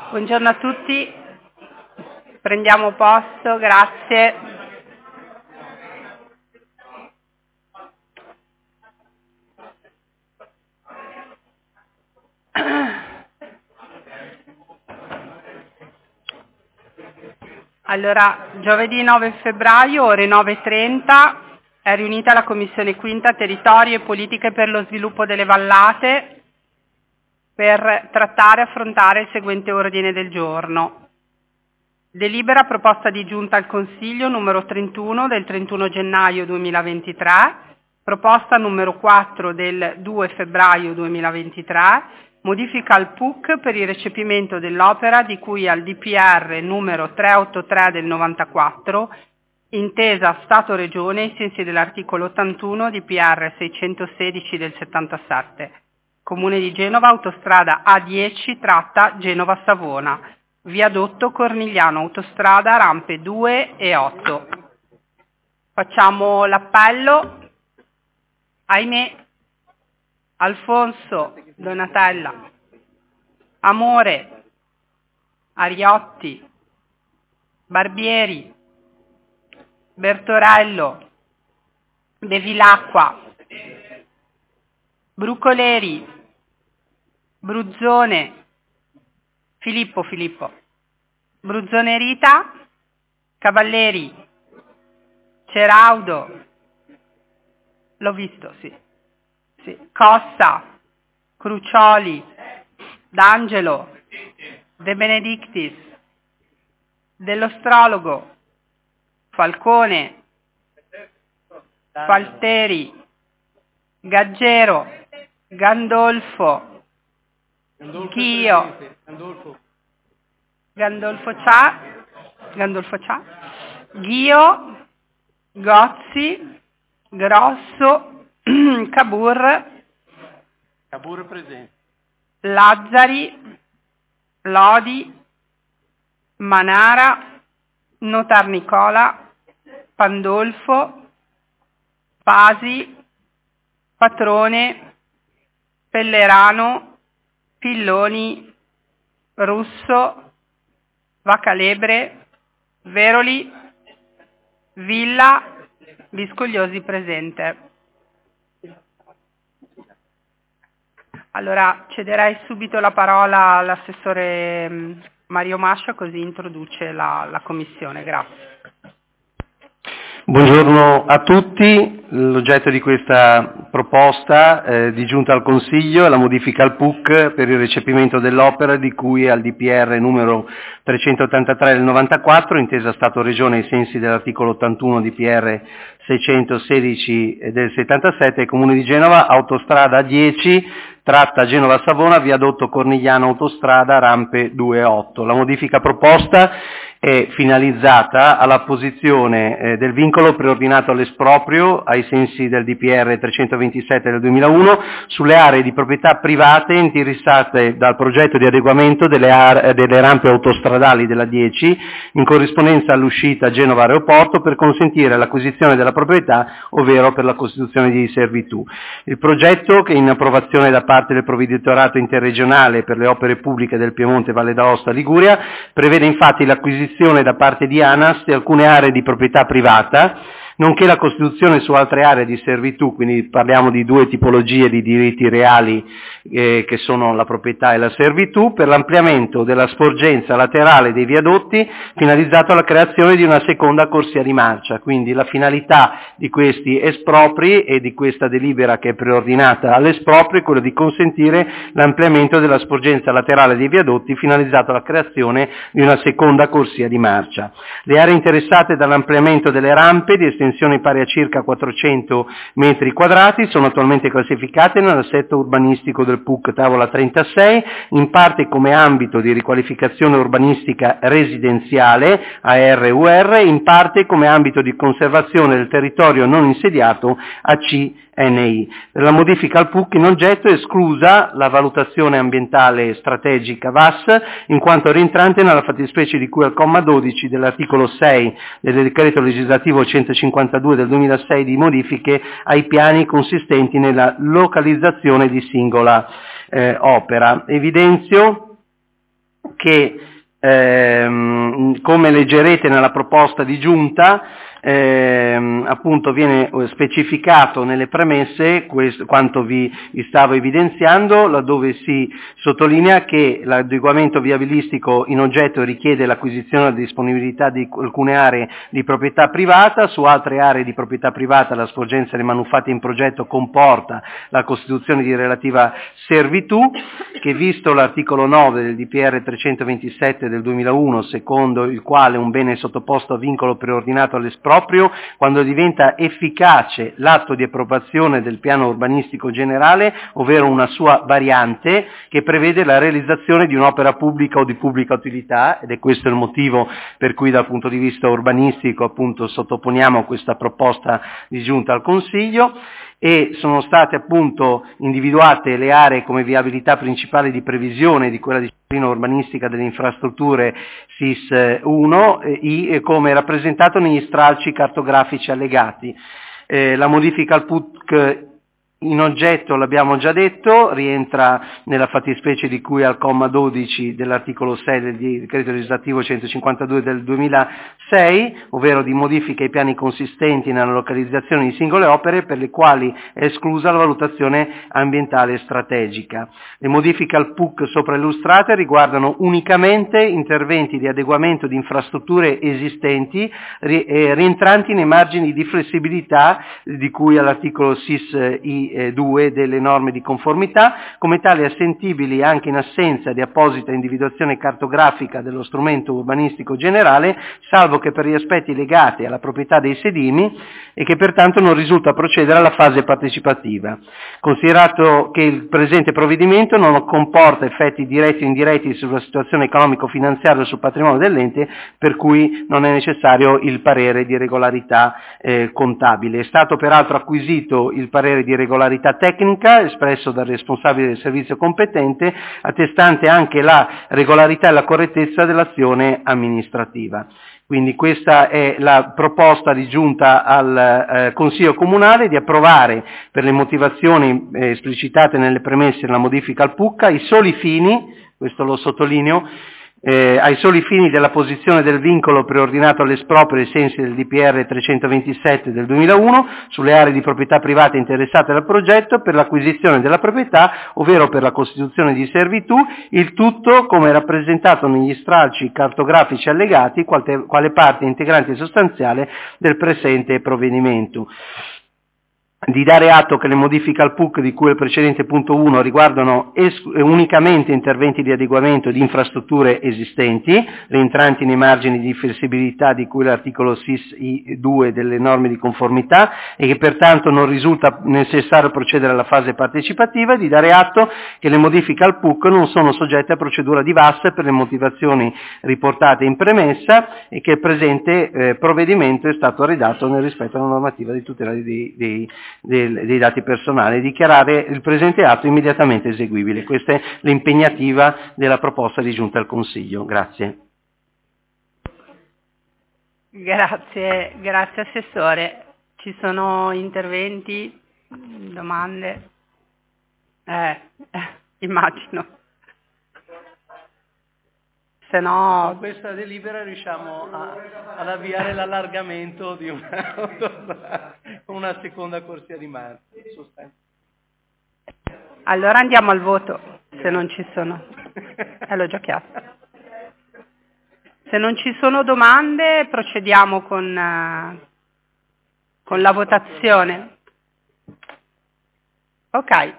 Buongiorno a tutti, prendiamo posto, grazie. Allora, giovedì 9 febbraio, ore 9:30, è riunita la Commissione Quinta Territorio e Politiche per lo Sviluppo delle Vallate per trattare e affrontare il seguente ordine del giorno. Delibera proposta di giunta al Consiglio numero 31 del 31 gennaio 2023, proposta numero 4 del 2 febbraio 2023, modifica al PUC per il recepimento dell'opera di cui al DPR numero 383 del 94, intesa Stato-Regione ai sensi dell'articolo 81 DPR 616 del 77. Comune di Genova, autostrada A10 tratta Genova-Savona, viadotto Cornigliano, autostrada rampe 2 e 8. Facciamo l'appello. Ahimè, Alfonso, Donatella, Amore, Ariotti, Barbieri, Bertorello, Bevilacqua, Brucoleri, Bruzzone, Filippo, Bruzzone Rita, Cavalleri, Ceraudo, l'ho visto, sì. Costa, Crucioli, D'Angelo, De Benedictis, Dell'Ostrologo, Falcone, Falteri, Gaggero, Gandolfo, Ghio, Gandolfo Cià, Ghio, Gozzi, Grosso, Cabur presente, Lazzari, Lodi, Manara, Notar Nicola, Pandolfo, Pasi, Patrone, Pellerano, Pilloni, Russo, Vacalebre, Veroli, Villa, Viscogliosi presente. Allora cederei subito la parola all'assessore Mario Mascia, così introduce la Commissione. Grazie. Buongiorno a tutti. L'oggetto di questa proposta di giunta al Consiglio è la modifica al PUC per il recepimento dell'opera di cui al DPR numero 383 del 94, intesa Stato-Regione ai sensi dell'articolo 81 DPR 616 del 77, Comune di Genova, autostrada 10, tratta Genova-Savona, viadotto Cornigliano, autostrada, rampe 2 e 8. La modifica proposta è finalizzata alla del vincolo preordinato all'esproprio ai sensi del DPR 327 del 2001 sulle aree di proprietà private interessate dal progetto di adeguamento delle rampe autostradali della 10 in corrispondenza all'uscita Genova Aeroporto per consentire l'acquisizione della proprietà, ovvero per la costituzione di servitù. Il progetto, che è in approvazione da parte del Provveditorato Interregionale per le opere pubbliche del Piemonte Valle d'Aosta Liguria, prevede infatti l'acquisizione da parte di ANAS di alcune aree di proprietà privata, nonché la costituzione su altre aree di servitù, quindi parliamo di due tipologie di diritti reali che sono la proprietà e la servitù, per l'ampliamento della sporgenza laterale dei viadotti finalizzato alla creazione di una seconda corsia di marcia. Quindi la finalità di questi espropri e di questa delibera che è preordinata all'esproprio è quella di consentire l'ampliamento della sporgenza laterale dei viadotti finalizzato alla creazione di una seconda corsia di marcia. Le aree interessate dall'ampliamento delle rampe di estensione pari a circa 400 metri quadrati sono attualmente classificate nell'assetto urbanistico del PUC tavola 36, in parte come ambito di riqualificazione urbanistica residenziale ARUR, in parte come ambito di conservazione del territorio non insediato ACNI. Per la modifica al PUC in oggetto è esclusa la valutazione ambientale strategica VAS, in quanto rientrante nella fattispecie di cui al comma 12 dell'articolo 6 del decreto legislativo 152 del 2006 di modifiche ai piani consistenti nella localizzazione di singola opera. Evidenzio che come leggerete nella proposta di giunta, appunto viene specificato nelle premesse quanto vi stavo evidenziando, laddove si sottolinea che l'adeguamento viabilistico in oggetto richiede l'acquisizione e la disponibilità di alcune aree di proprietà privata. Su altre aree di proprietà privata la sporgenza dei manufatti in progetto comporta la costituzione di relativa servitù, che visto l'articolo 9 del DPR 327 del 2001, secondo il quale un bene è sottoposto a vincolo preordinato all'esproprio quando diventa efficace l'atto di approvazione del piano urbanistico generale, ovvero una sua variante che prevede la realizzazione di un'opera pubblica o di pubblica utilità, ed è questo il motivo per cui dal punto di vista urbanistico appunto sottoponiamo questa proposta di giunta al Consiglio. E sono state appunto individuate le aree come viabilità principale di previsione di quella disciplina urbanistica delle infrastrutture SIS 1 come rappresentato negli stralci cartografici allegati. La modifica al PUC in oggetto, l'abbiamo già detto, rientra nella fattispecie di cui al comma 12 dell'articolo 6 del decreto legislativo 152 del 2006, ovvero di modifiche ai piani consistenti nella localizzazione di singole opere per le quali è esclusa la valutazione ambientale strategica. Le modifiche al PUC sopra illustrate riguardano unicamente interventi di adeguamento di infrastrutture esistenti rientranti nei margini di flessibilità di cui all'articolo SIS 2 delle norme di conformità, come tali assentibili anche in assenza di apposita individuazione cartografica dello strumento urbanistico generale, salvo che per gli aspetti legati alla proprietà dei sedimi, e che pertanto non risulta procedere alla fase partecipativa. Considerato che il presente provvedimento non comporta effetti diretti o indiretti sulla situazione economico-finanziaria o sul patrimonio dell'ente, per cui non è necessario il parere di regolarità contabile. È stato peraltro acquisito il parere di regolarità tecnica espresso dal responsabile del servizio competente, attestante anche la regolarità e la correttezza dell'azione amministrativa. Quindi questa è la proposta di giunta al Consiglio Comunale di approvare, per le motivazioni esplicitate nelle premesse della modifica al PUC, ai soli fini, questo lo sottolineo, ai soli fini della posizione del vincolo preordinato all'esproprio ai sensi del DPR 327 del 2001 sulle aree di proprietà privata interessate dal progetto per l'acquisizione della proprietà, ovvero per la costituzione di servitù, il tutto come rappresentato negli stralci cartografici allegati quale parte integrante e sostanziale del presente provvedimento. Di dare atto che le modifiche al PUC di cui il precedente punto 1 riguardano unicamente interventi di adeguamento di infrastrutture esistenti, rientranti nei margini di flessibilità di cui l'articolo SIS 2 delle norme di conformità, e che pertanto non risulta necessario procedere alla fase partecipativa, e di dare atto che le modifiche al PUC non sono soggette a procedura di VAS per le motivazioni riportate in premessa, e che il presente provvedimento è stato redatto nel rispetto alla normativa di tutela dei dati personali, dichiarare il presente atto immediatamente eseguibile. Questa è l'impegnativa della proposta di giunta al Consiglio. Grazie. Grazie Assessore. Ci sono interventi, domande? Immagino. Se no... Con questa delibera riusciamo ad avviare l'allargamento di una seconda corsia di marcia. Allora andiamo al voto, se non ci sono. L'ho già chiesto. Se non ci sono domande procediamo con la votazione. Ok.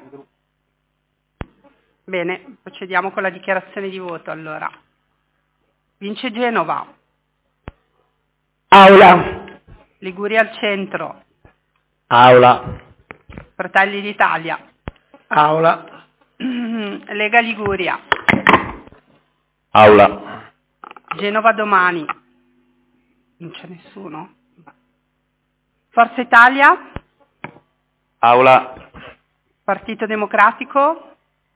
Bene, procediamo con la dichiarazione di voto allora. Vince Genova. Aula. Liguria al centro. Aula. Fratelli d'Italia. Aula. Lega Liguria. Aula. Genova domani. Non c'è nessuno. Forza Italia. Aula. Partito Democratico.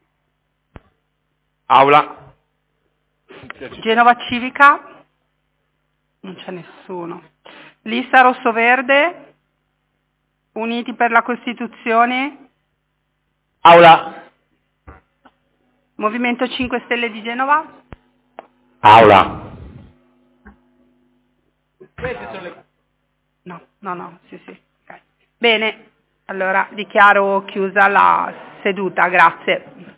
Aula. Genova Civica. Non c'è nessuno. Lista Rosso-Verde. Uniti per la Costituzione. Aula. Movimento 5 Stelle di Genova. Aula. No, sì. Okay. Bene, allora dichiaro chiusa la seduta, grazie.